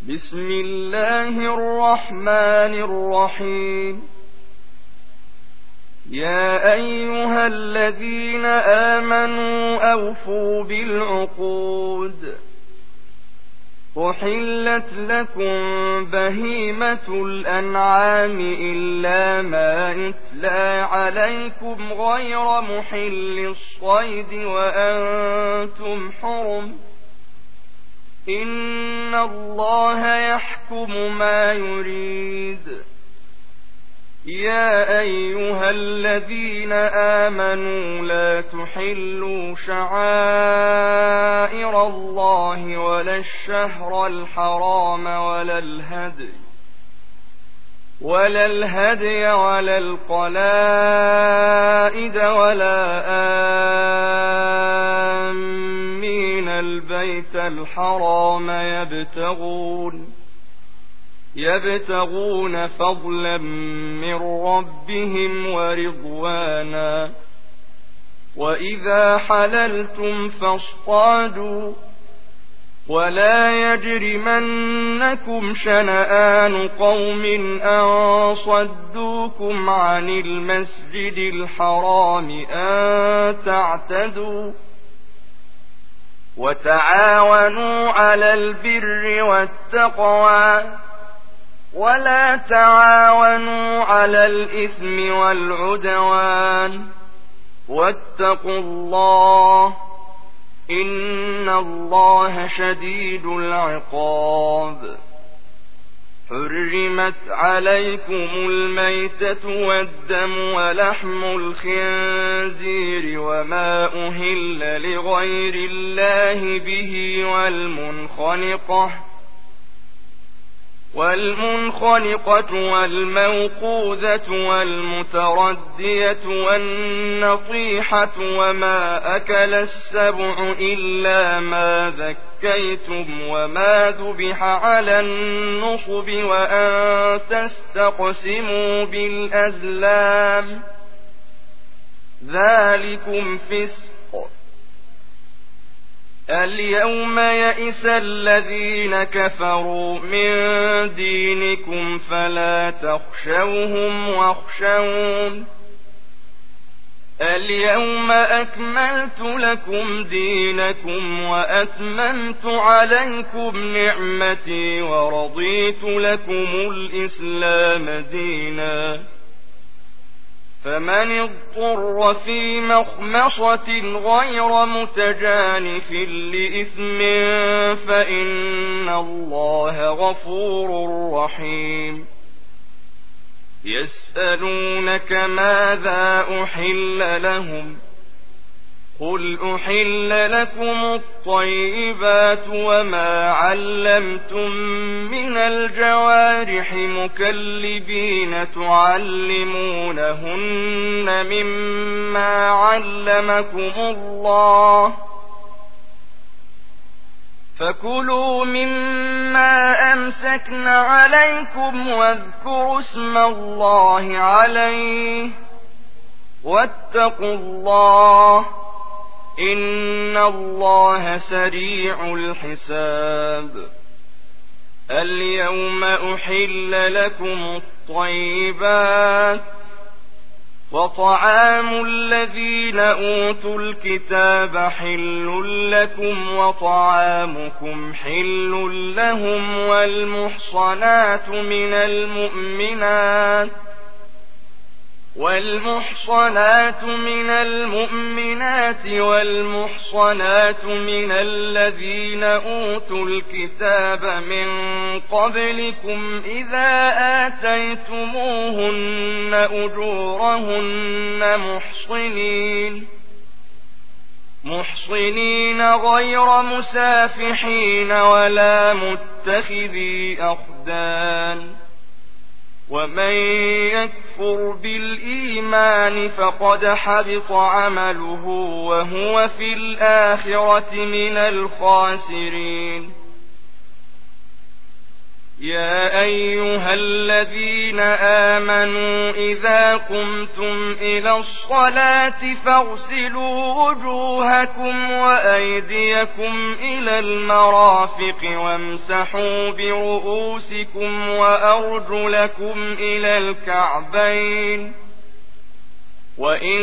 بسم الله الرحمن الرحيم. يا أيها الذين آمنوا أوفوا بالعقود. أحلت لكم بهيمة الأنعام إلا ما يتلى عليكم غير محل الصيد وأنتم حرم. إن الله يحكم ما يريد. يا أيها الذين آمنوا لا تحلوا شعائر الله ولا الشهر الحرام ولا الهدي ولا القلائد ولا آمين البيت الحرام يبتغون فضلا من ربهم ورضوانا. وإذا حللتم فاصطادوا ولا يجرمنكم شنآن قوم أن صدوكم عن المسجد الحرام أن تعتدوا. وتعاونوا على البر والتقوى ولا تعاونوا على الإثم والعدوان. واتقوا الله إن الله شديد العقاب. حرمت عليكم الميتة والدم ولحم الخنزير وما أهل لغير الله به والمنخنقة والموقوذة والمتردية والنطيحة وما أكل السبع إلا ما ذكيتم وما ذبح على النصب وأن تستقسموا بالأزلام ذلكم فسق. اليوم يئس الذين كفروا من دينكم فلا تخشوهم واخشون. اليوم أكملت لكم دينكم وأتممت عليكم نعمتي ورضيت لكم الإسلام دينا. فمن اضطر في مخمصة غير متجانف لإثم فإن الله غفور رحيم. يسألونك ماذا أحل لهم قل أحل لكم الطيبات وما علمتم من الجوارح مكلبين تعلمونهن مما علمكم الله فكلوا مما أمسكن عليكم واذكروا اسم الله عليه واتقوا الله إن الله سريع الحساب. اليوم أحل لكم الطيبات وطعام الذين أوتوا الكتاب حل لكم وطعامكم حل لهم والمحصنات من المؤمنات والمحصنات من الذين أوتوا الكتاب من قبلكم إذا آتيتموهن أجورهن محصنين غير مسافحين ولا متخذي أخدان. ومن يكفر بالإيمان فقد حبط عمله وهو في الآخرة من الخاسرين. يا أيها الذين آمنوا إذا قمتم إلى الصلاة فاغسلوا وجوهكم وأيديكم إلى المرافق وامسحوا برؤوسكم وأرجلكم إلى الكعبين وإن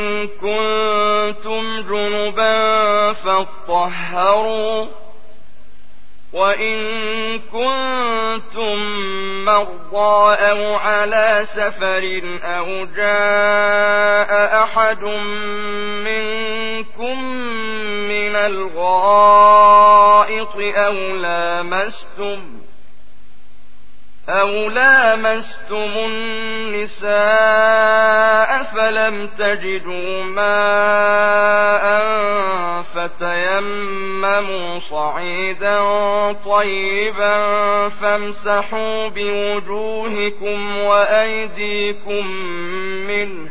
كنتم جنبا فاطهروا وإن كنتم مرضى أو على سفر أو جاء أحد منكم من الغائط أو لامستم النساء فلم تجدوا ماء فتيمموا صعيدا طيبا فامسحوا بوجوهكم وأيديكم منه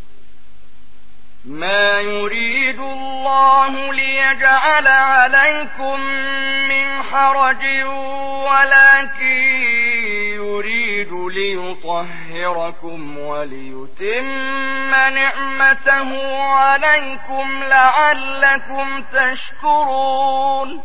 ما يريد الله ليجعل عليكم من حرج ولكن يريد ليطهركم وليتم نعمته عليكم لعلكم تشكرون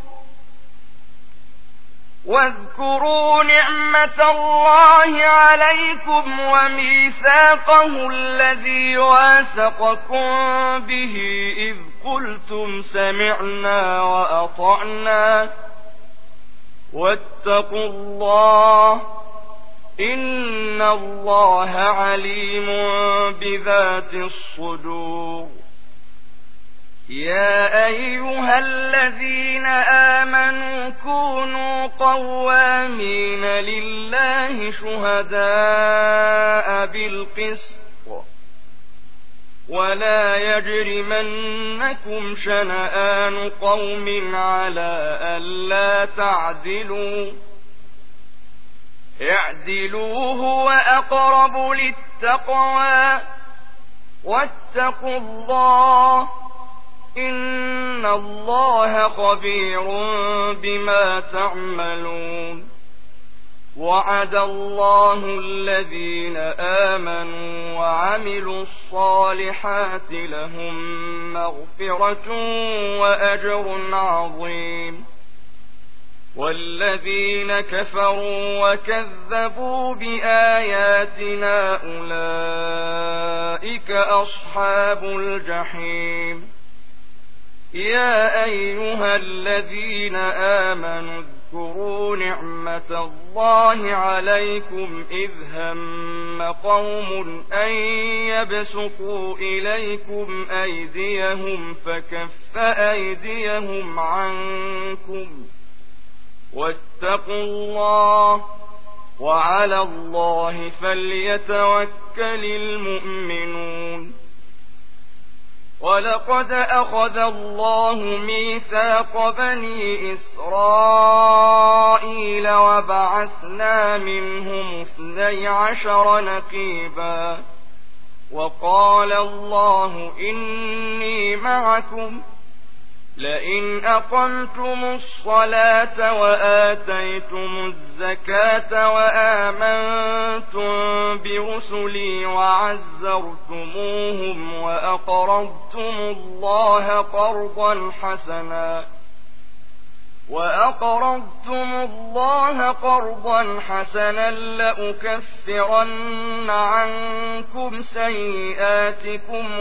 واذكروا نعمة الله عليكم وميثاقه الذي واثقكم به إذ قلتم سمعنا وأطعنا واتقوا الله إن الله عليم بذات الصدور يا أيها الذين آمنوا كونوا قوامين لله شهداء بالقسط ولا يجرمنكم شنآن قوم على ألا تعدلوا اعدلوا هو أقرب للتقوى واتقوا الله إن الله خبير بما تعملون وعد الله الذين آمنوا وعملوا الصالحات لهم مغفرة وأجر عظيم والذين كفروا وكذبوا بآياتنا أولئك أصحاب الجحيم يا أيها الذين آمنوا اذكروا نعمة الله عليكم إذ هم قوم أن يبسطوا إليكم أيديهم فكف أيديهم عنكم واتقوا الله وعلى الله فليتوكل المؤمنون ولقد أخذ الله ميثاق بني إسرائيل وبعثنا منهم 12 نقيبا وقال الله إني معكم لئن أقمتم الصلاة وآتيتم الزكاة وآمنتم برسلي وعزرتموهم وأقرضتم الله قرضا حسنا لأكفرن عنكم سيئاتكم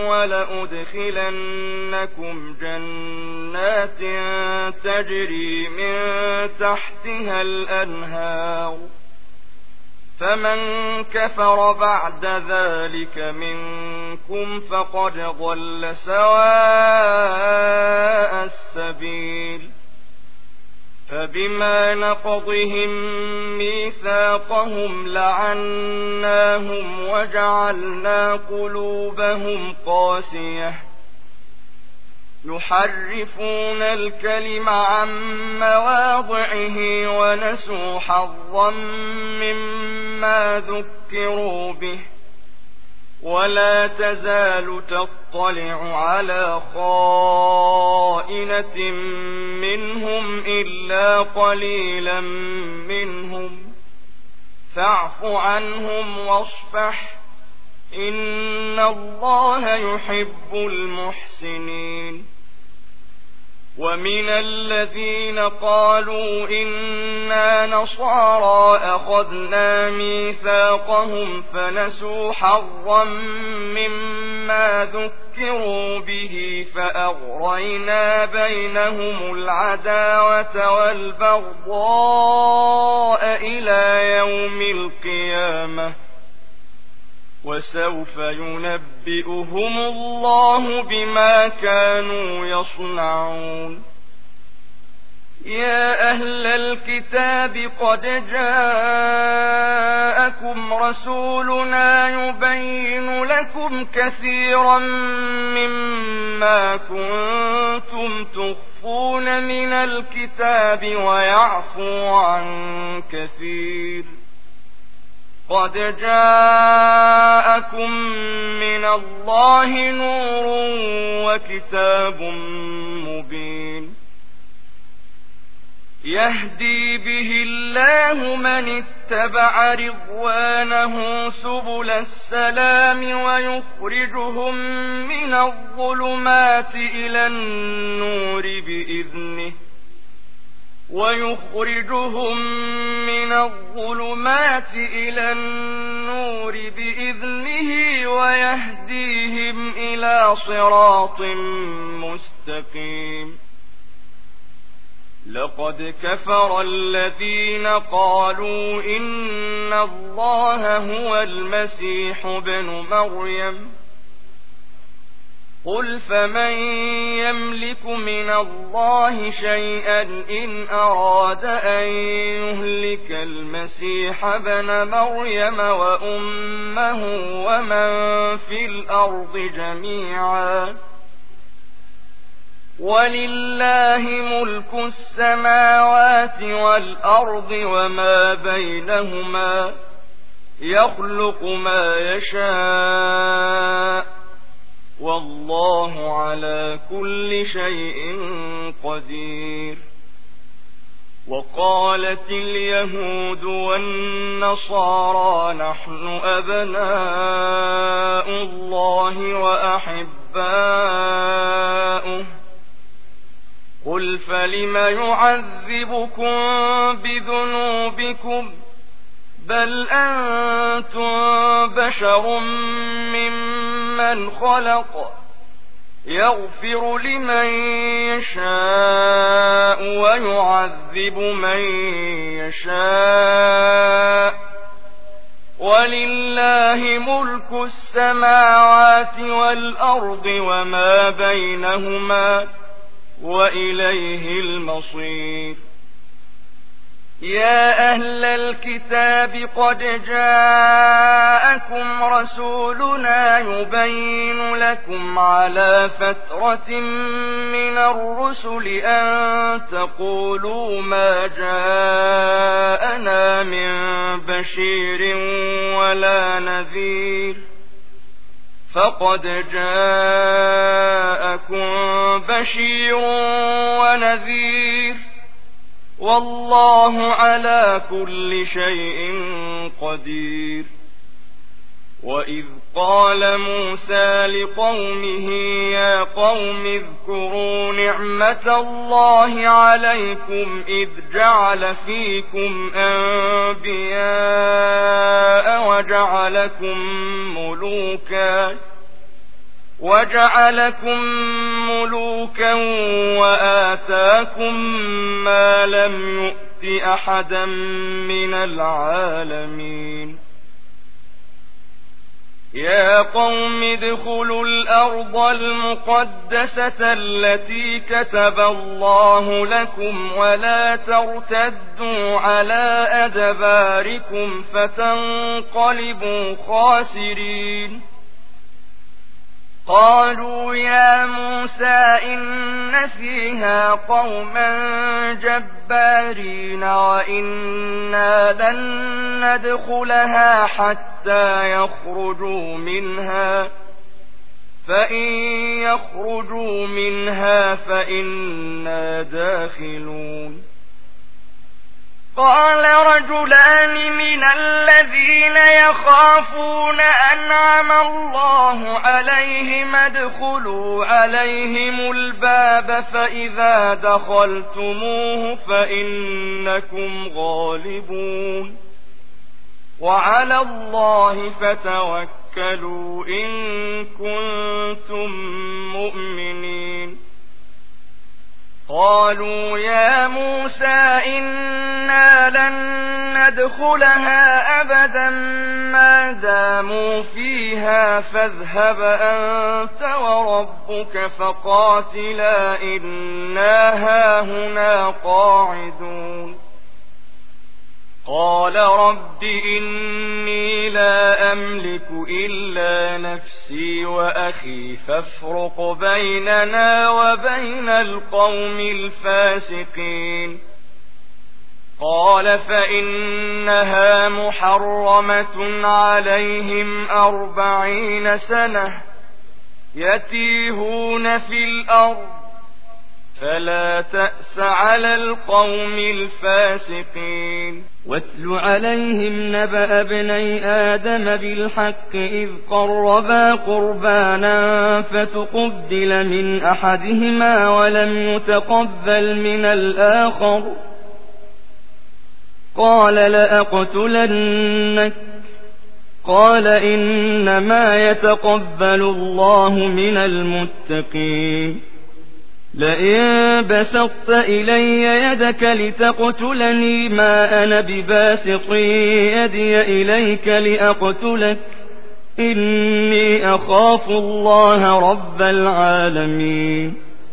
ولأدخلنكم جنات تجري من تحتها الأنهار فمن كفر بعد ذلك منكم فقد ضل سواء السبيل فبما نقضهم ميثاقهم لعناهم وجعلنا قلوبهم قاسية يحرفون الكلم عن مواضعه ونسوا حظا مما ذكروا به ولا تزال تطلع على خائنة منهم إلا قليلا منهم فاعف عنهم واصفح إن الله يحب المحسنين. ومن الذين قالوا إنا نصارى أخذنا ميثاقهم فنسوا حظا مما ذكروا به فأغرينا بينهم العداوة والبغضاء إلى يوم القيامة وسوف ينبئهم الله بما كانوا يصنعون. يا أهل الكتاب قد جاءكم رسولنا يبين لكم كثيرا مما كنتم تخفون من الكتاب ويعفو عن كثير. قد جاءكم من الله نور وكتاب مبين يهدي به الله من اتبع رضوانه سبل السلام ويخرجهم من الظلمات إلى النور بإذنه ويهديهم إلى صراط مستقيم. لقد كفر الذين قالوا إن الله هو المسيح ابن مريم قل فمن يملك من الله شيئا إن أراد أن يهلك المسيح ابن مريم وأمه ومن في الأرض جميعا ولله ملك السماوات والأرض وما بينهما يخلق ما يشاء والله على كل شيء قدير. وقالت اليهود والنصارى نحن أبناء الله وأحباؤه قل فلم يعذبكم بذنوبكم بل أنتم بشر ممن خلق يغفر لمن يشاء ويعذب من يشاء ولله ملك السماوات والأرض وما بينهما وإليه المصير. يا أهل الكتاب قد جاءكم رسولنا يبين لكم على فترة من الرسل أن تقولوا ما جاءنا من بشير ولا نذير فقد جاءكم بشير ونذير والله على كل شيء قدير. وإذ قال موسى لقومه يا قوم اذكروا نعمة الله عليكم إذ جعل فيكم أنبياء وجعلكم ملوكا وآتاكم ما لم يؤت أحدا من العالمين. يا قوم ادخلوا الأرض المقدسة التي كتب الله لكم ولا ترتدوا على أدباركم فتنقلبوا خاسرين. قالوا يا موسى إن فيها قوما جبارين وإنا لن ندخلها حتى يخرجوا منها فإن يخرجوا منها فإنا داخلون. قال رجلان من الذين يخافون أنعم الله عليهم ادخلوا عليهم الباب فإذا دخلتموه فإنكم غالبون وعلى الله فتوكلوا إن كنتم مؤمنين قالوا يا موسى إنا لن ندخلها أبدا ما داموا فيها فاذهب أنت وربك فقاتلا إنا هاهنا قاعدون قال رب إني لا أملك إلا نفسي وأخي فافرق بيننا وبين القوم الفاسقين قال فإنها محرمة عليهم 40 سنة يتيهون في الأرض فلا تأس على القوم الفاسقين واتل عليهم نبأ ابني آدم بالحق إذ قربا قربانا فتقبل من أحدهما ولم يتقبل من الآخر قال لأقتلنك قال إنما يتقبل الله من المتقين لئن بسطت إلي يدك لتقتلني ما أنا بباسط يدي إليك لأقتلك إني أخاف الله رب العالمين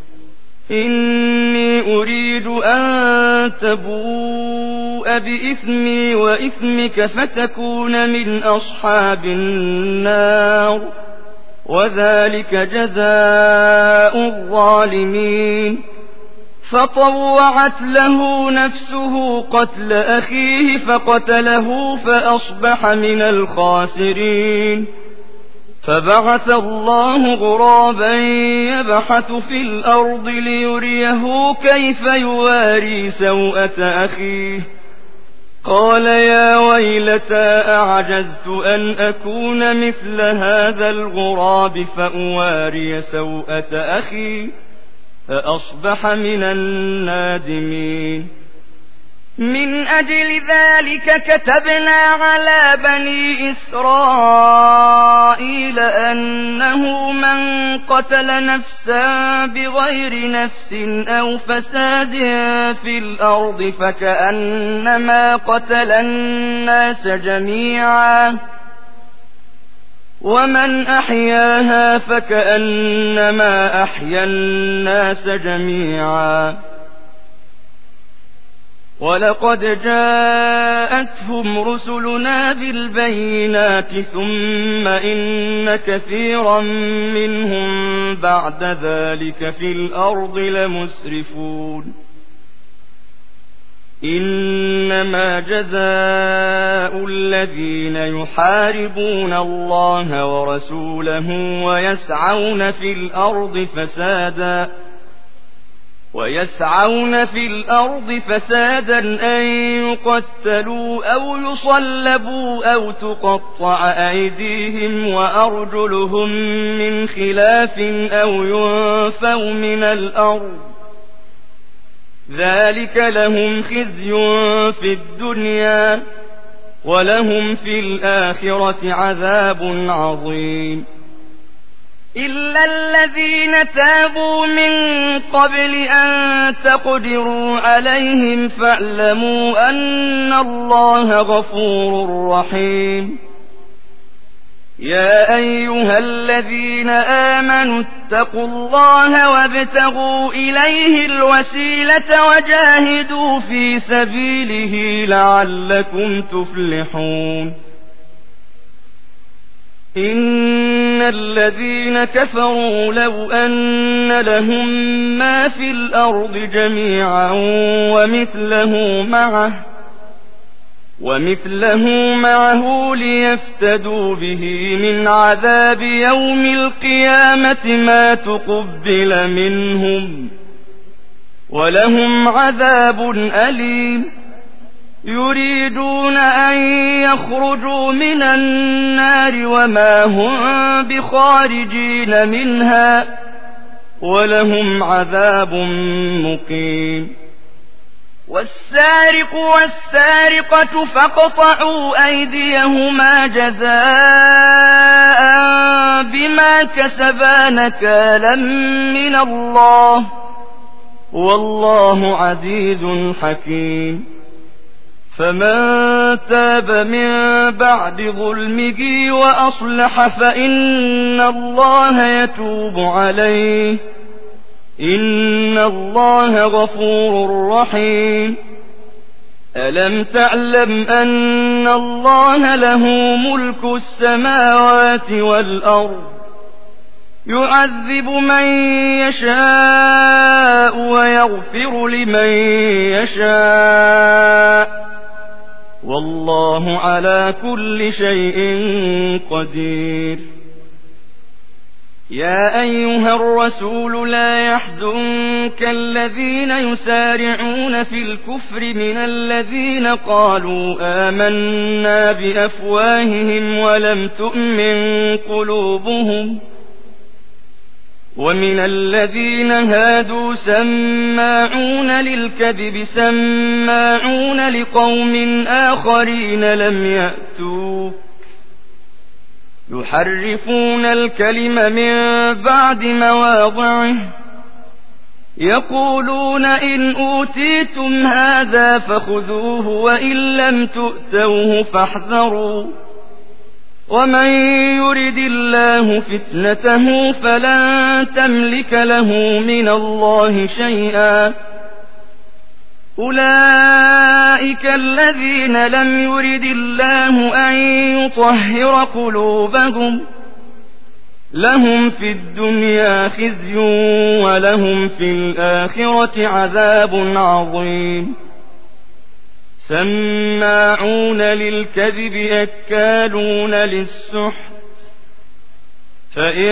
إني أريد أن تبوء بإثمي وإثمك فتكون من أصحاب النار وذلك جزاء الظالمين فطوعت له نفسه قتل أخيه فقتله فأصبح من الخاسرين فبعث الله غرابا يبحث في الأرض ليريه كيف يواري سوءة أخيه قال يا ويلتى أعجزت أن أكون مثل هذا الغراب فأواري سوءة أخي فأصبح من النادمين من أجل ذلك كتبنا على بني إسرائيل أنه من قتل نفسا بغير نفس أو فساد في الأرض فكأنما قتل الناس جميعا ومن أحياها فكأنما أحيا الناس جميعا ولقد جاءتهم رسلنا بالبينات ثم إن كثيرا منهم بعد ذلك في الأرض لمسرفون إنما جزاء الذين يحاربون الله ورسوله ويسعون في الأرض فسادا أن يقتلوا أو يصلبوا أو تقطع أيديهم وأرجلهم من خلاف أو ينفوا من الأرض ذلك لهم خزي في الدنيا ولهم في الآخرة عذاب عظيم إلا الذين تابوا من قبل أن تقدروا عليهم فاعلموا أن الله غفور رحيم يا أيها الذين آمنوا اتقوا الله وابتغوا إليه الوسيلة وجاهدوا في سبيله لعلكم تفلحون إن الذين كفروا لو أن لهم ما في الأرض جميعا ومثله معه ليفتدوا به من عذاب يوم القيامة ما تقبل منهم ولهم عذاب أليم يريدون أن يخرجوا من النار وما هم بخارجين منها ولهم عذاب مقيم والسارق والسارقة فاقطعوا أيديهما جزاء بما كسبا نكالا من الله والله عزيز حكيم فمن تاب من بعد ظلمه وأصلح فإن الله يتوب عليه إن الله غفور رحيم ألم تعلم أن الله له ملك السماوات والأرض يعذب من يشاء ويغفر لمن يشاء والله على كل شيء قدير يا أيها الرسول لا يحزنك الذين يسارعون في الكفر من الذين قالوا آمنا بأفواههم ولم تؤمن قلوبهم ومن الذين هادوا سماعون للكذب سماعون لقوم آخرين لم يأتوك يحرفون الكلم من بعد مواضعه يقولون إن أوتيتم هذا فخذوه وإن لم تؤتوه فاحذروا ومن يرد الله فتنته فلن تملك له من الله شيئا أولئك الذين لم يرد الله أن يطهر قلوبهم لهم في الدنيا خزي ولهم في الآخرة عذاب عظيم سماعون للكذب أكالون للسحت فإن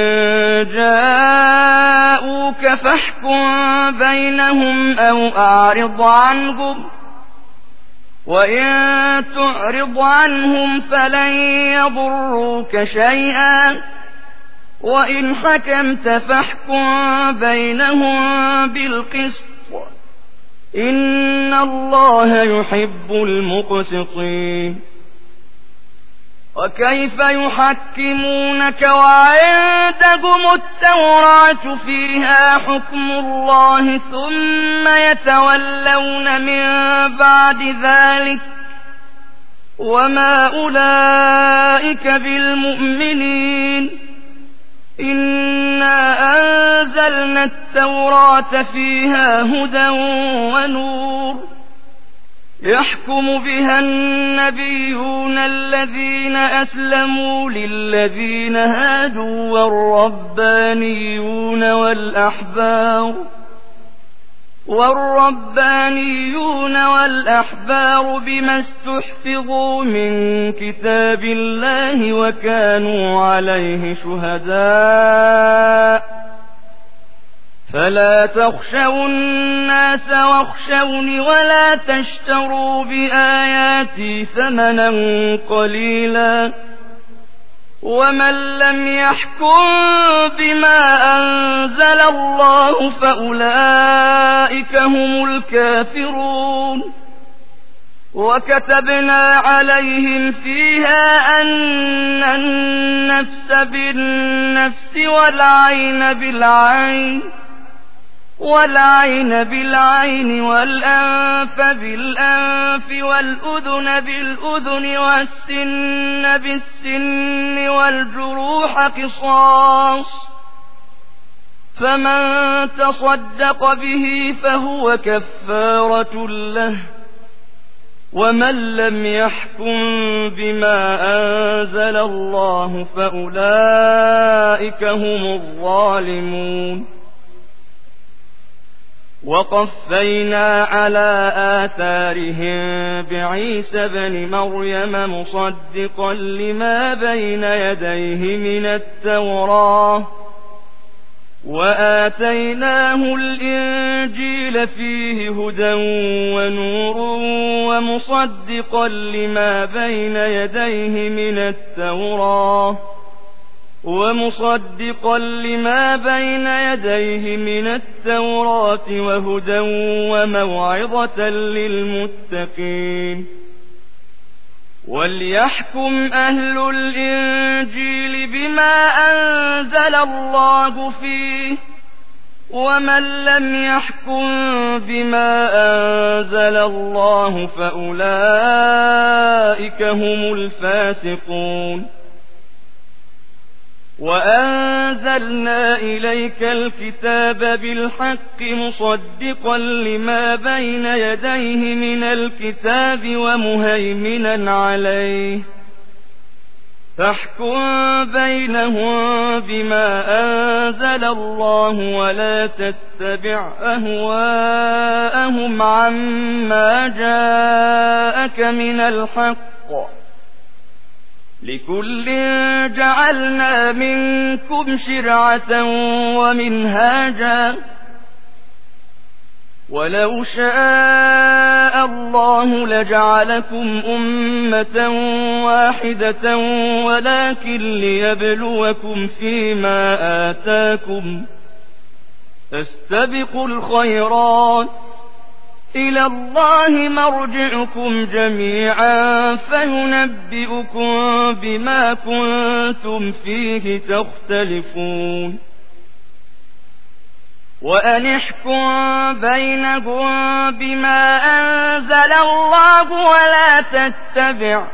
جاءوك فاحكم بينهم أو أعرض عنهم وإن تعرض عنهم فلن يضروك شيئا وإن حكمت فاحكم بينهم بالقسط إن الله يحب المقسطين وكيف يحكمونك وعندهم التوراة فيها حكم الله ثم يتولون من بعد ذلك وما أولئك بالمؤمنين إنا أنزلنا التوراة فيها هدى ونور يحكم بها النبيون الذين أسلموا للذين هادوا والربانيون والأحبار بما استحفظوا من كتاب الله وكانوا عليه شهداء فلا تخشوا الناس واخشوني ولا تشتروا بآياتي ثمنا قليلا ومن لم يحكم بما أنزل الله فأولئك هم الكافرون وكتبنا عليهم فيها أن النفس بالنفس والعين بالعين والأنف بالأنف والأذن بالأذن والسن بالسن والجروح قصاص فمن تصدق به فهو كفارة له ومن لم يحكم بما أنزل الله فأولئك هم الظالمون وقفينا على آثارهم بعيسى بن مريم مصدقا لما بين يديه من التوراة وآتيناه الإنجيل فيه هدى ونور ومصدقا لما بين يديه من التوراة وهدى وموعظة للمتقين. وليحكم أهل الإنجيل بما أنزل الله فيه، ومن لم يحكم بما أنزل الله فأولئك هم الفاسقون. وأنزلنا إليك الكتاب بالحق مصدقا لما بين يديه من الكتاب ومهيمنا عليه، فاحكم بينهم بما أنزل الله ولا تتبع أهواءهم عما جاءك من الحق، لكل جعلنا منكم شرعة ومنهاجا، ولو شاء الله لجعلكم أمة واحدة ولكن ليبلوكم فيما آتاكم، فاستبقوا الخيرات، إلى الله مرجعكم جميعا فينبئكم بما كنتم فيه تختلفون. وأن احكم بينهم بما أنزل الله ولا تتبع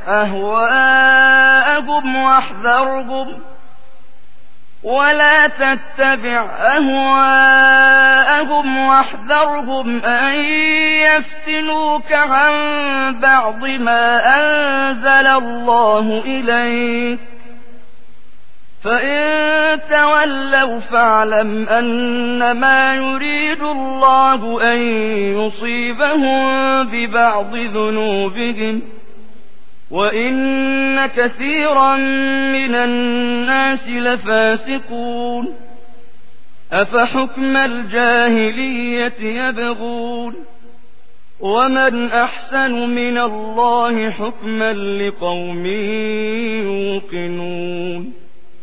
أهواءهم واحذرهم أن يفتنوك عن بعض ما أنزل الله إليك، فإن تولوا فاعلم أنما يريد الله أن يصيبهم ببعض ذنوبهم، وإن كثيرا من الناس لفاسقون. أفحكم الجاهلية يبغون، ومن أحسن من الله حكما لقوم يوقنون.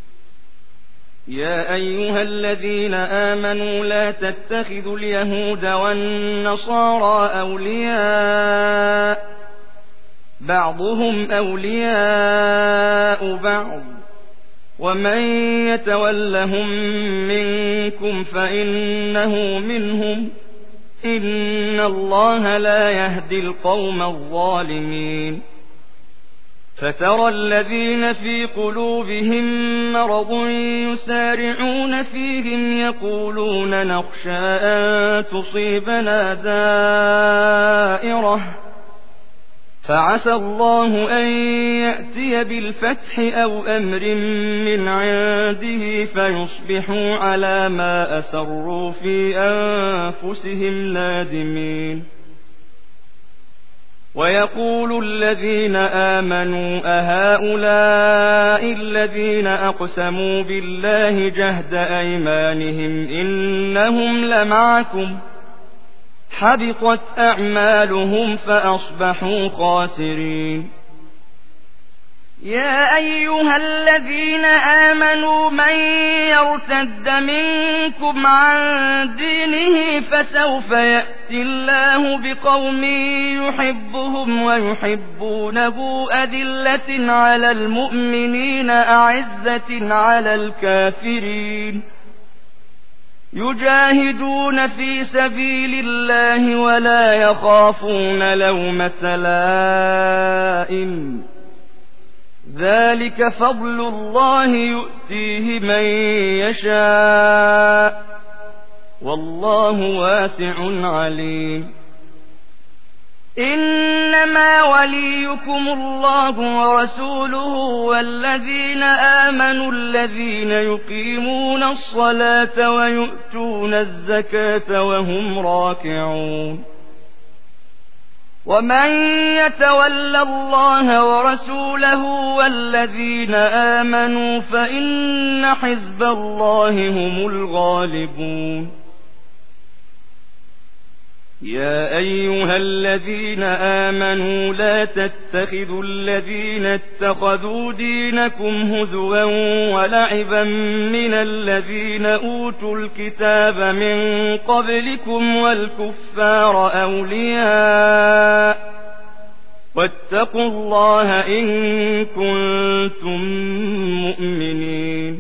يا أيها الذين آمنوا لا تتخذوا اليهود والنصارى أولياء، بعضهم أولياء بعض، ومن يتولهم منكم فإنه منهم، إن الله لا يهدي القوم الظالمين. فترى الذين في قلوبهم مرض يسارعون فيهم يقولون نخشى أن تصيبنا دائرة، فعسى الله أن يأتي بالفتح أو أمر من عنده فيصبحوا على ما أسروا في أنفسهم نادمين. ويقول الذين آمنوا أهؤلاء الذين أقسموا بالله جهد أيمانهم إنهم لمعكم، حبطت أعمالهم فأصبحوا خاسرين. يا أيها الذين آمنوا من يرتد منكم عن دينه فسوف يأتي الله بقوم يحبهم ويحبونه أذلة على المؤمنين أعزة على الكافرين، يجاهدون في سبيل الله ولا يخافون لومة لائم، ذلك فضل الله يؤتيه من يشاء، والله واسع عليم. إنما وليكم الله ورسوله والذين آمنوا الذين يقيمون الصلاة ويؤتون الزكاة وهم راكعون. ومن يتول الله ورسوله والذين آمنوا فإن حزب الله هم الغالبون يا أيها الذين آمنوا لا تتخذوا الذين اتخذوا دينكم هزوا ولعبا من الذين أوتوا الكتاب من قبلكم والكفار أولياء واتقوا الله إن كنتم مؤمنين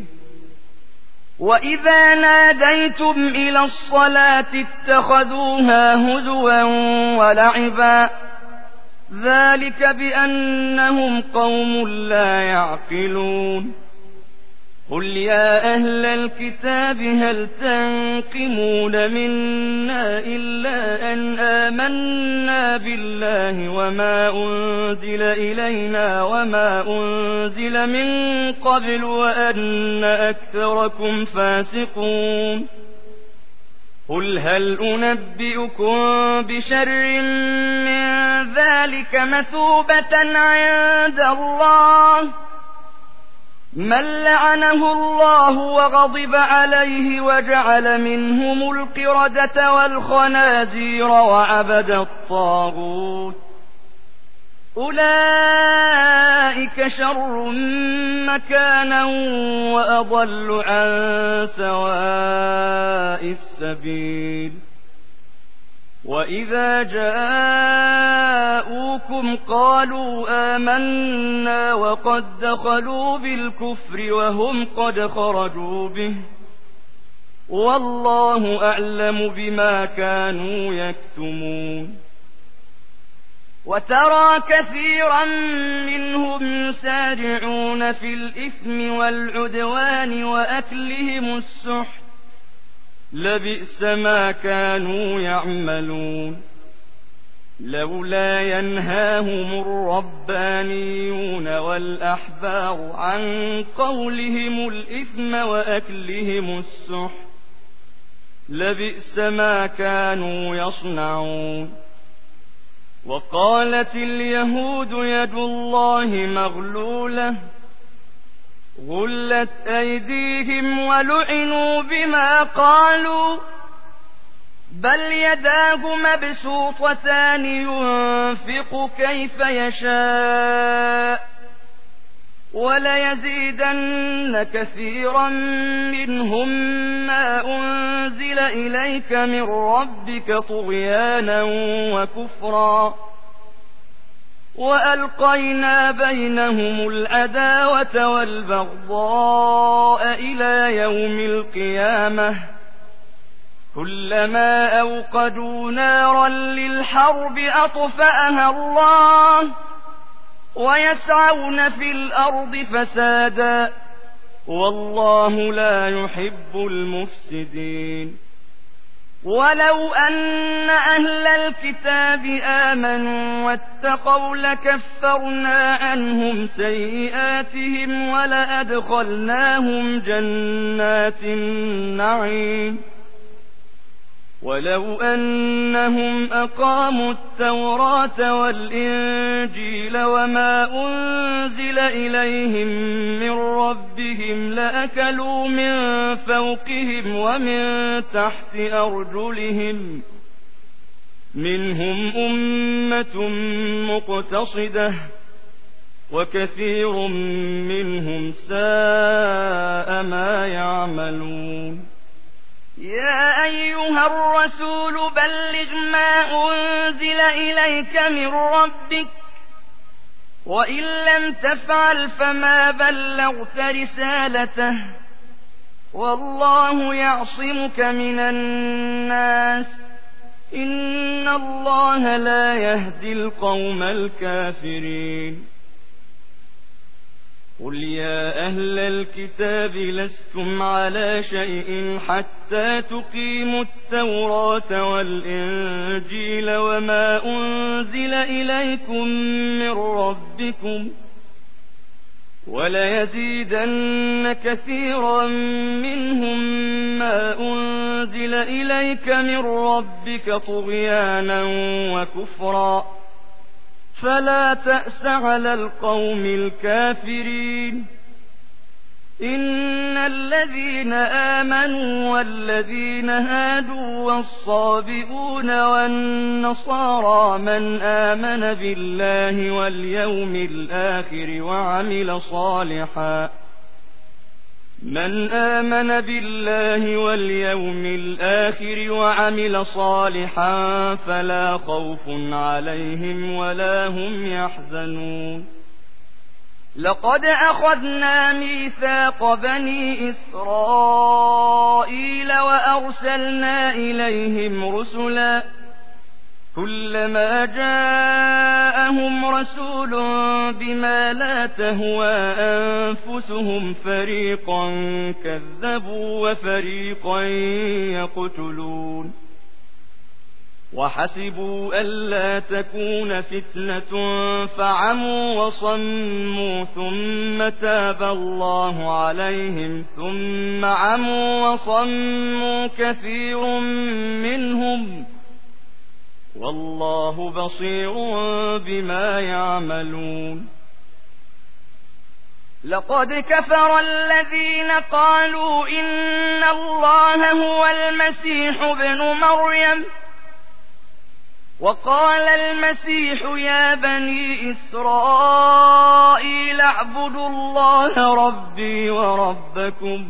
وإذا ناديتم إلى الصلاة اتخذوها هزوا ولعبا ذلك بأنهم قوم لا يعقلون قل يا أهل الكتاب هل تنقمون منا إلا أن آمنا بالله وما أنزل إلينا وما أنزل من قبل وأن أكثركم فاسقون قل هل أنبئكم بشر من ذلك مثوبة عند الله من لعنه الله وغضب عليه وجعل منهم القردة والخنازير وعبد الطاغوت أولئك شر مكانا وأضل عن سواء السبيل وإذا جاءوكم قالوا آمنا وقد دخلوا بالكفر وهم قد خرجوا به والله أعلم بما كانوا يكتمون وترى كثيرا منهم يسارعون في الإثم والعدوان وأكلهم السحت لبئس ما كانوا يعملون لولا ينهاهم الربانيون والأحبار عن قولهم الإثم وأكلهم السحت لبئس ما كانوا يصنعون وقالت اليهود يد الله مغلولة غلت أيديهم ولعنوا بما قالوا بل يداه مبسوطتان ينفق كيف يشاء وليزيدن كثيرا منهم ما أنزل إليك من ربك طغيانا وكفرا وألقينا بينهم العداوة والبغضاء إلى يوم القيامة كلما أوقدوا نارا للحرب أطفأها الله ويسعون في الأرض فسادا والله لا يحب المفسدين ولو أن أهل الكتاب آمنوا واتقوا لكفرنا عنهم سيئاتهم ولأدخلناهم جنات النعيم ولو أنهم أقاموا التوراة والإنجيل وما أنزل إليهم من ربهم لأكلوا من فوقهم ومن تحت أرجلهم منهم أمة مقتصدة وكثير منهم ساء ما يعملون يا أيها الرسول بلغ ما أنزل إليك من ربك وإن لم تفعل فما بلغت رسالته والله يعصمك من الناس إن الله لا يهدي القوم الكافرين قل يا أهل الكتاب لستم على شيء حتى تقيموا التوراة والإنجيل وما أنزل إليكم من ربكم وليزيدن كثيرا منهم ما أنزل إليك من ربك طغيانا وكفرا فلا تأس على القوم الكافرين إن الذين آمنوا والذين هادوا والصابئون والنصارى من آمن بالله واليوم الآخر وعمل صالحا فلا خوف عليهم ولا هم يحزنون لقد أخذنا ميثاق بني إسرائيل وأرسلنا إليهم رسلا كلما جاءهم رسول بما لا تهوى أنفسهم فريقا كذبوا وفريقا يقتلون وحسبوا ألا تكون فتنة فعموا وصموا ثم تاب الله عليهم ثم عموا وصموا كثير منهم والله بصير بما يعملون لقد كفر الذين قالوا إن الله هو المسيح ابن مريم وقال المسيح يا بني إسرائيل اعبدوا الله ربي وربكم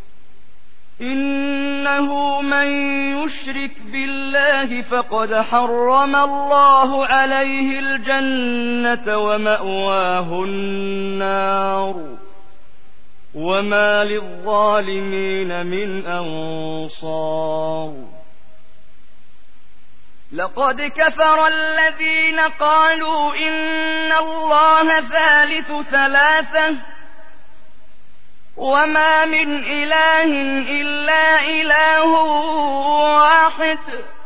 إنه من يشرك بالله فقد حرم الله عليه الجنة ومأواه النار وما للظالمين من أنصار لقد كفر الذين قالوا إن الله ثالث ثلاثة وما من إله إلا إله واحد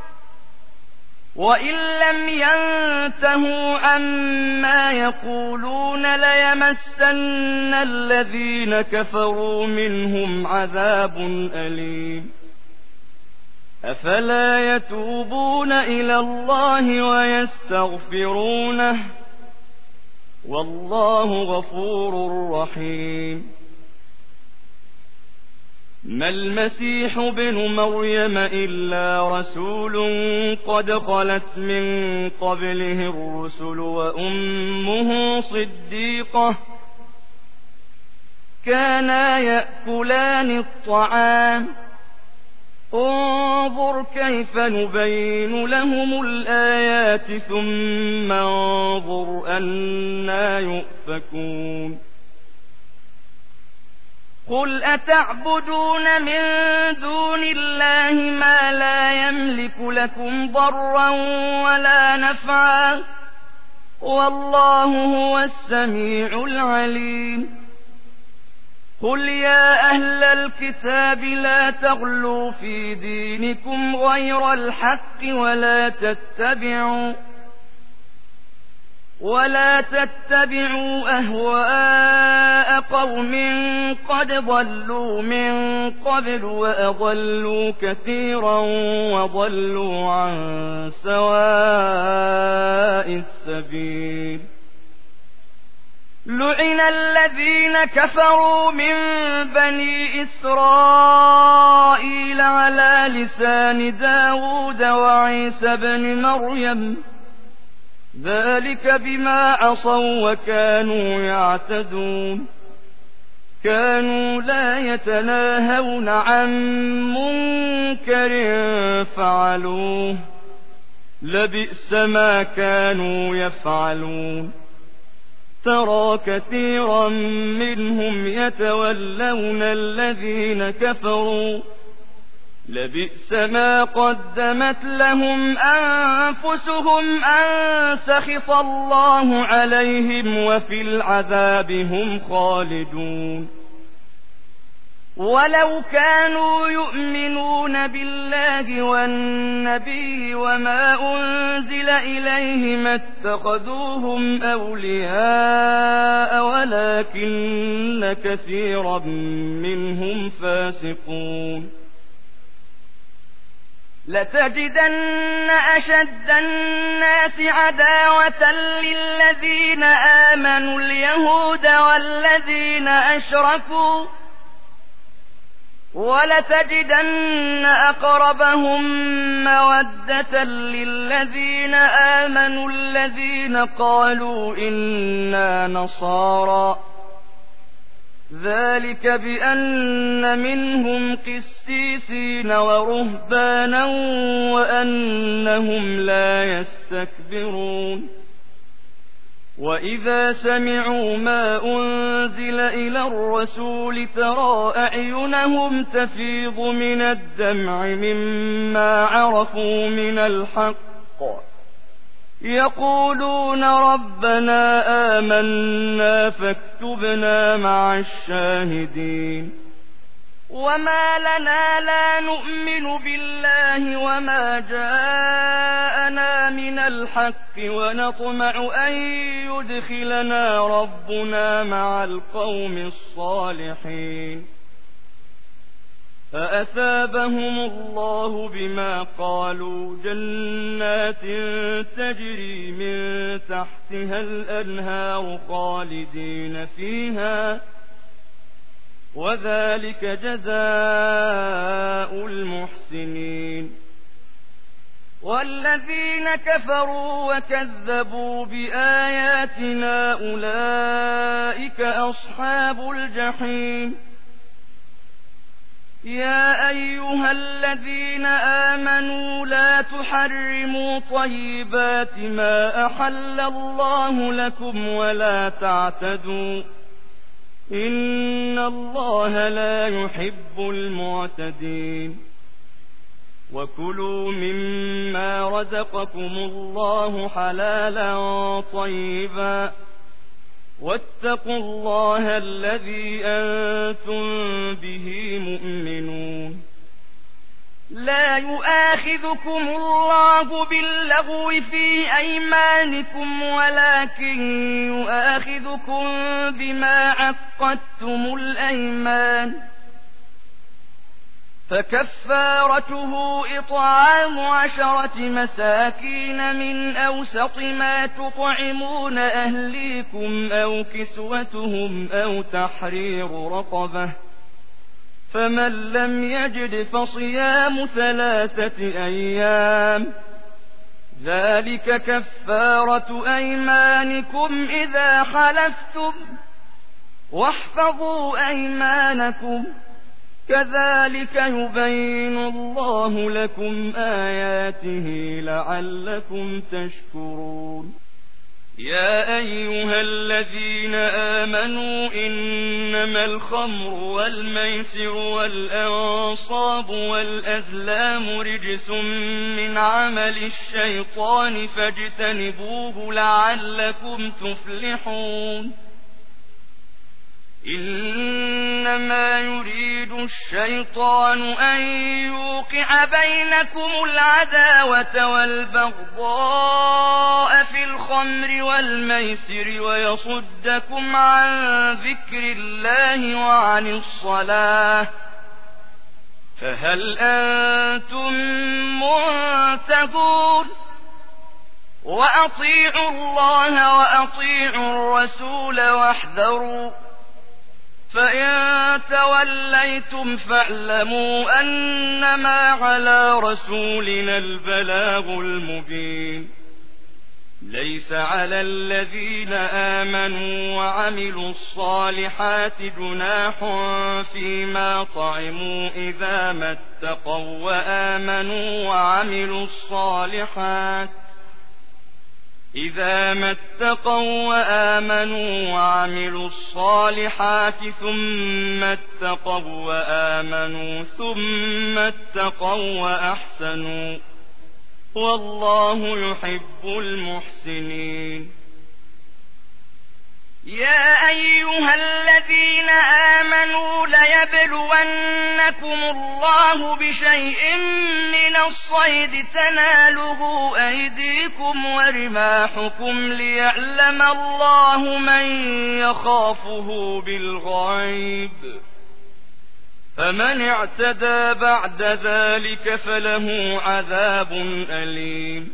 وإن لم ينتهوا عما يقولون ليمسن الذين كفروا منهم عذاب أليم أفلا يتوبون إلى الله ويستغفرونه والله غفور رحيم ما المسيح ابن مريم إلا رسول قد خلت من قبله الرسل وأمه صديقة كانا يأكلان الطعام انظر كيف نبين لهم الآيات ثم انظر أنى يؤفكون قل أتعبدون من دون الله ما لا يملك لكم ضرا ولا نفعا والله هو السميع العليم قل يا أهل الكتاب لا تغلوا في دينكم غير الحق ولا تتبعوا أهواء قوم قد ضلوا من قبل وأضلوا كثيرا وضلوا عن سواء السبيل لعن الذين كفروا من بني إسرائيل على لسان داود وعيسى بن مريم ذلك بما عصوا وكانوا يعتدون كانوا لا يتناهون عن منكر فعلوه لبئس ما كانوا يفعلون ترى كثيرا منهم يتولون الذين كفروا لبئس ما قدمت لهم أنفسهم أن سخط الله عليهم وفي العذاب هم خالدون ولو كانوا يؤمنون بالله والنبي وما أنزل إليه ما اتخذوهم أولياء ولكن كثيرا منهم فاسقون لتجدن أشد الناس عداوة للذين آمنوا اليهود والذين أشركوا ولتجدن أقربهم مودة للذين آمنوا الذين قالوا إنا نصارى ذلك بأن منهم قسيسين ورهبانا وأنهم لا يستكبرون وإذا سمعوا ما أنزل إلى الرسول ترى أعينهم تفيض من الدمع مما عرفوا من الحق يقولون ربنا آمنا فاكتبنا مع الشاهدين وما لنا لا نؤمن بالله وما جاءنا من الحق ونطمع أن يدخلنا ربنا مع القوم الصالحين فأثابهم الله بما قالوا جنات تجري من تحتها الأنهار خالدين فيها وذلك جزاء المحسنين والذين كفروا وكذبوا بآياتنا أولئك أصحاب الجحيم يا أيها الذين آمنوا لا تحرموا طيبات ما أحل الله لكم ولا تعتدوا إن الله لا يحب المعتدين وكلوا مما رزقكم الله حلالا طيبا واتقوا الله الذي أنتم به مؤمنون لا يؤاخذكم الله باللغو في أيمانكم ولكن يؤاخذكم بما عقدتم الأيمان فكفارته إطعام 10 مساكين من أوسط ما تطعمون أهليكم أو كسوتهم أو تحرير رقبة فمن لم يجد فصيام 3 أيام ذلك كفارة أيمانكم إذا حلفتم واحفظوا أيمانكم كذلك يبين الله لكم آياته لعلكم تشكرون يا أيها الذين آمنوا إنما الخمر والميسر والأنصاب والأزلام رجس من عمل الشيطان فاجتنبوه لعلكم تفلحون إنما يريد الشيطان أن يوقع بينكم العداوة والبغضاء في الخمر والميسر ويصدكم عن ذكر الله وعن الصلاة فهل أنتم منتهون وأطيعوا الله وأطيعوا الرسول واحذروا فإن توليتم فاعلموا أنما على رسولنا البلاغ المبين ليس على الذين آمنوا وعملوا الصالحات جناح فيما طعموا إذا ما اتقوا وآمنوا وعملوا الصالحات ثم اتقوا وآمنوا ثم اتقوا وأحسنوا والله يحب المحسنين يا أيها الذين آمنوا ليبلونكم الله بشيء من الصيد تناله أيديكم ورماحكم ليعلم الله من يخافه بالغيب فمن اعتدى بعد ذلك فله عذاب أليم.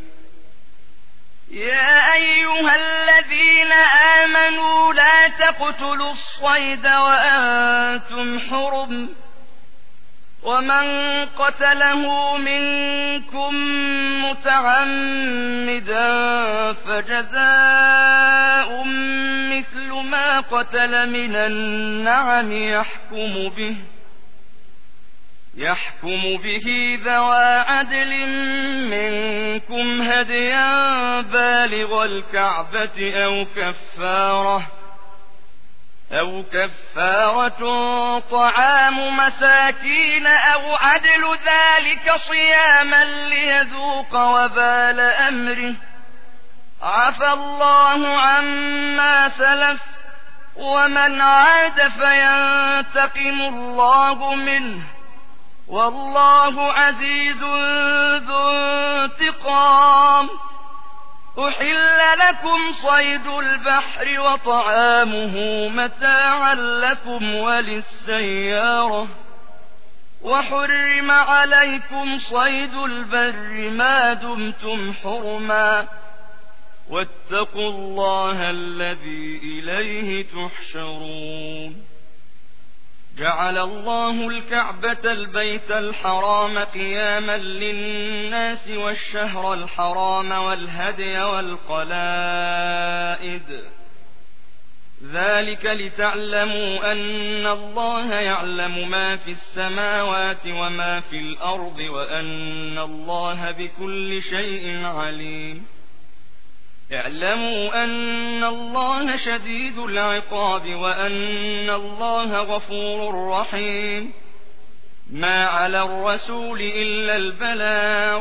يا أيها الذين آمنوا لا تقتلوا الصيد وأنتم حرم، ومن قتله منكم متعمدا فجزاء مثل ما قتل من النعم يحكم به ذوى عدل منكم هديا بالغ الكعبة أو كفارة طعام مساكين أو عدل ذلك صياما ليذوق وبال أمره، عفى الله عما سلف، ومن عاد فينتقم الله منه، والله عزيز ذو انتقام. أحل لكم صيد البحر وطعامه متاعا لكم وللسيارة، وحرم عليكم صيد البر ما دمتم حرما، واتقوا الله الذي إليه تحشرون. جعل الله الكعبة البيت الحرام قياما للناس والشهر الحرام والهدي والقلائد، ذلك لتعلموا أن الله يعلم ما في السماوات وما في الأرض وأن الله بكل شيء عليم. اعلموا أن الله شديد العقاب وأن الله غفور رحيم. ما على الرسول إلا البلاغ،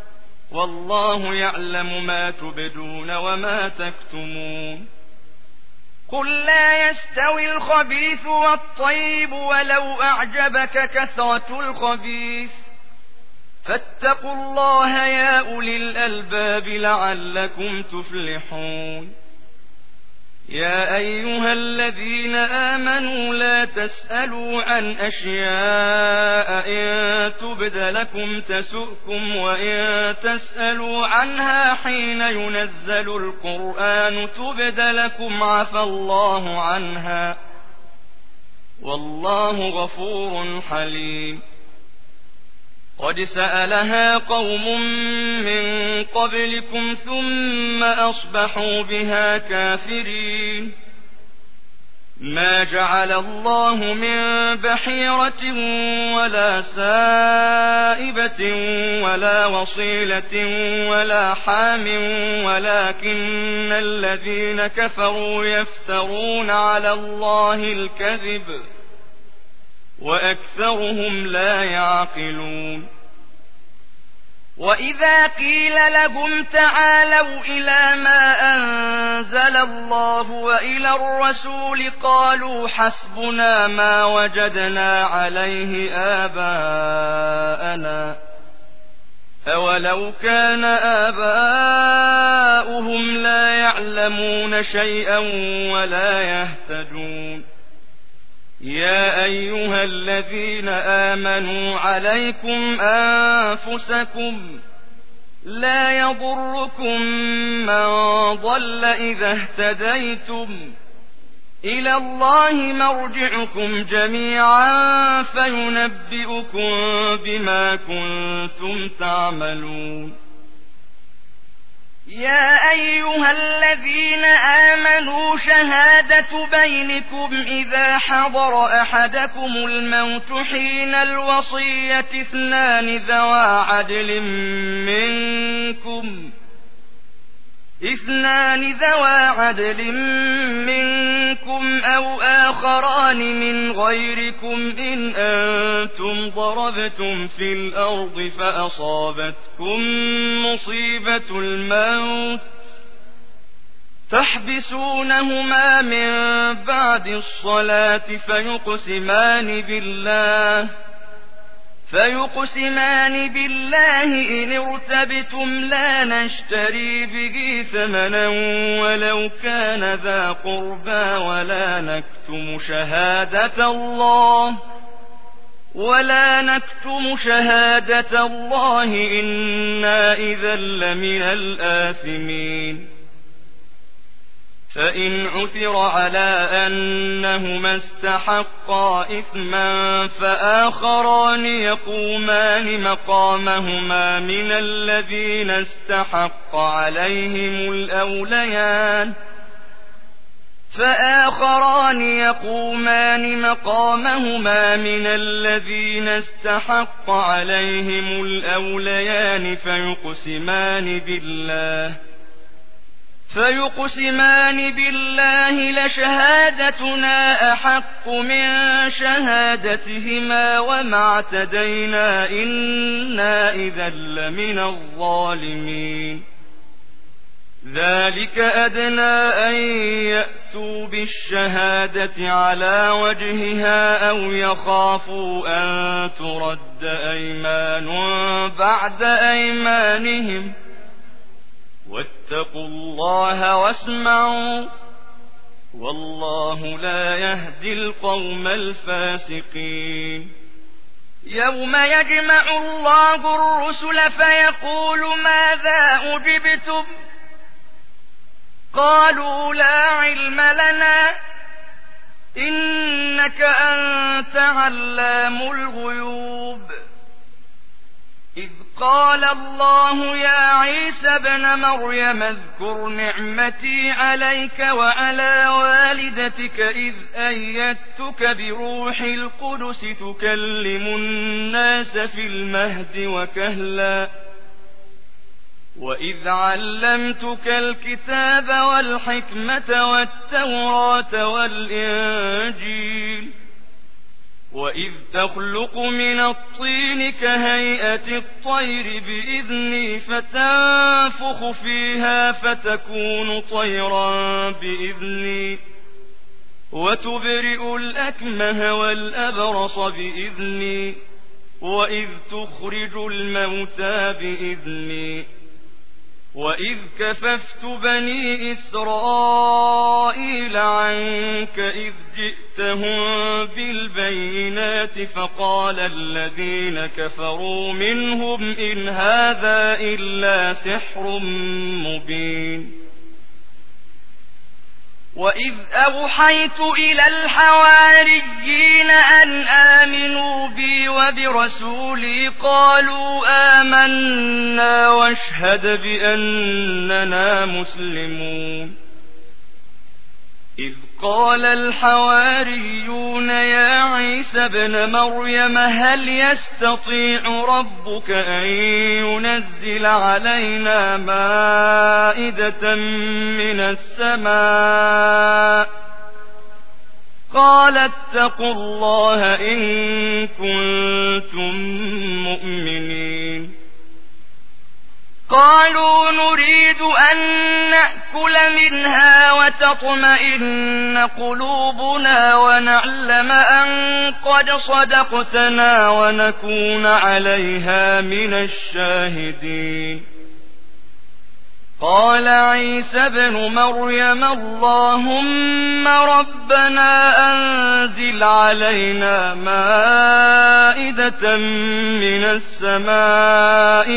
والله يعلم ما تبدون وما تكتمون. قل لا يستوي الخبيث والطيب ولو أعجبك كثرة الخبيث، فاتقوا الله يا أولي الألباب لعلكم تفلحون. يا أيها الذين آمنوا لا تسألوا عن أشياء إن تبد لكم تسؤكم، وإن تسألوا عنها حين ينزل القرآن تبد لكم عفى الله عنها، والله غفور حليم. قد سألها قوم من قبلكم ثم أصبحوا بها كافرين. ما جعل الله من بحيرة ولا سائبة ولا وصيلة ولا حام، ولكن الذين كفروا يفترون على الله الكذب وأكثرهم لا يعقلون. وإذا قيل لهم تعالوا إلى ما أنزل الله وإلى الرسول قالوا حسبنا ما وجدنا عليه آباءنا، أولو كان آباؤهم لا يعلمون شيئا ولا يهتدون. يا أيها الذين آمنوا عليكم أنفسكم، لا يضركم من ضل إذا اهتديتم، إلى الله مرجعكم جميعا فينبئكم بما كنتم تعملون. يا أيها الذين آمنوا شهادة بينكم إذا حضر أحدكم الموت حين الوصية اثنان ذوى عدل منكم أو آخران من غيركم إن أنتم ضربتم في الأرض فأصابتكم مصيبة الموت تحبسونهما من بعد الصلاة فيقسمان بالله إن ارتبتم لا نشتري به ثمنا ولو كان ذا قربى ولا نكتم شهادة الله ولا نكتم شهادة الله إنا إذا لمن الآثمين فإن عثر على أنهما استحقا إثما فآخران يقومان مقامهما من الذين استحق عليهم الأوليان فيقسمان بالله لشهادتنا أحق من شهادتهما وما اعتدينا إنا إذا لمن الظالمين ذلك أدنى أن يأتوا بالشهادة على وجهها أو يخافوا أن ترد أيمان بعد أيمانهم واتقوا الله واسمعوا والله لا يهدي القوم الفاسقين يوم يجمع الله الرسل فيقول ماذا أجبتم قالوا لا علم لنا إنك أنت علام الغيوب إذ قال الله يا عيسى ابن مريم اذكر نعمتي عليك وعلى والدتك إذ أيدتك بروح القدس تكلم الناس في المهد وكهلا وإذ علمتك الكتاب والحكمة والتوراة والإنجيل وإذ تخلق من الطين كهيئة الطير بإذني فتنفخ فيها فتكون طيرا بإذني وتبرئ الأكمه والأبرص بإذني وإذ تخرج الموتى بإذني وإذ كففت بني إسرائيل عنك إذ جئتهم بالبينات فقال الذين كفروا منهم إن هذا إلا سحر مبين وإذ أوحيت إلى الحواريين أن آمنوا بي وبرسولي قالوا آمنا واشهد بأننا مسلمون إذ قال الحواريون يا عيسى ابن مريم هل يستطيع ربك أن ينزل علينا مائدة من السماء قال اتقوا الله إن كنتم مؤمنين قالوا نريد أن نأكل منها وتطمئن قلوبنا ونعلم أن قد صدقتنا ونكون عليها من الشاهدين قال عيسى ابن مريم اللهم ربنا أنزل علينا مائدة من السماء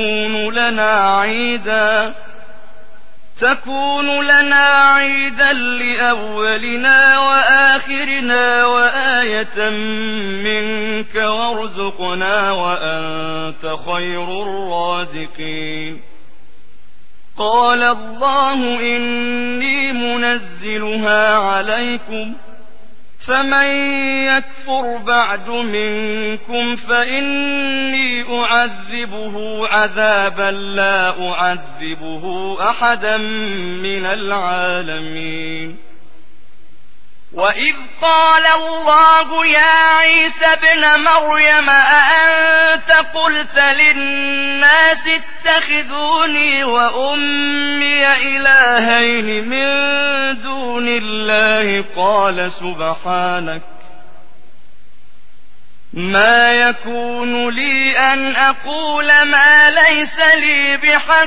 تكون لنا عيدا لأولنا وآخرنا وآية منك وارزقنا وأنت خير الرازقين قال الله إني منزلها عليكم فمن يكفر بعد منكم فإني أعذبه عذابا لا أعذبه أحدا من العالمين وإذ قال الله يا عيسى ابن مريم أأنت قلت للناس اتخذوني وأمي إلهين من دون الله قال سبحانك ما يكون لي أن أقول ما ليس لي بحق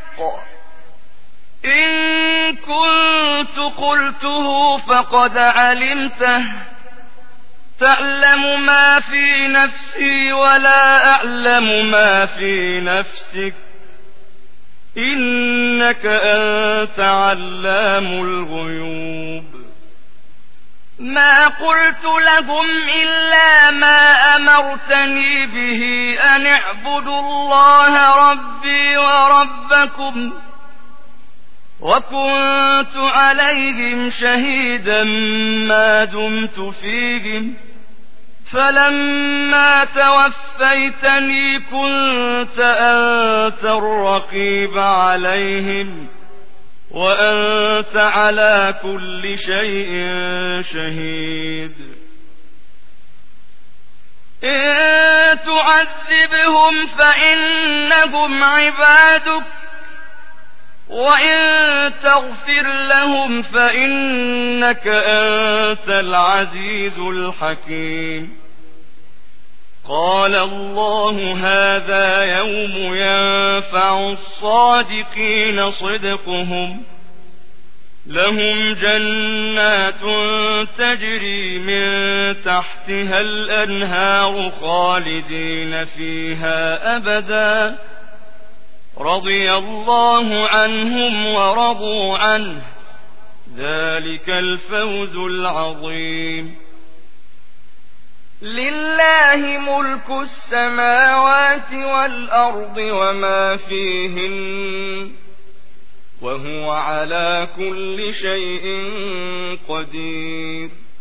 إن كنت قلته فقد علمته تعلم ما في نفسي ولا أعلم ما في نفسك إنك أنت علام الغيوب ما قلت لهم إلا ما أمرتني به أن اعبدوا الله ربي وربكم وكنت عليهم شهيدا ما دمت فيهم فلما توفيتني كنت أنت الرقيب عليهم وأنت على كل شيء شهيد إن تعذبهم فإنهم عبادك وإن تغفر لهم فإنك أنت العزيز الحكيم قال الله هذا يوم ينفع الصادقين صدقهم لهم جنات تجري من تحتها الأنهار خالدين فيها أبدا رضي الله عنهم ورضوا عنه ذلك الفوز العظيم لله ملك السماوات والأرض وما فيهن وهو على كل شيء قدير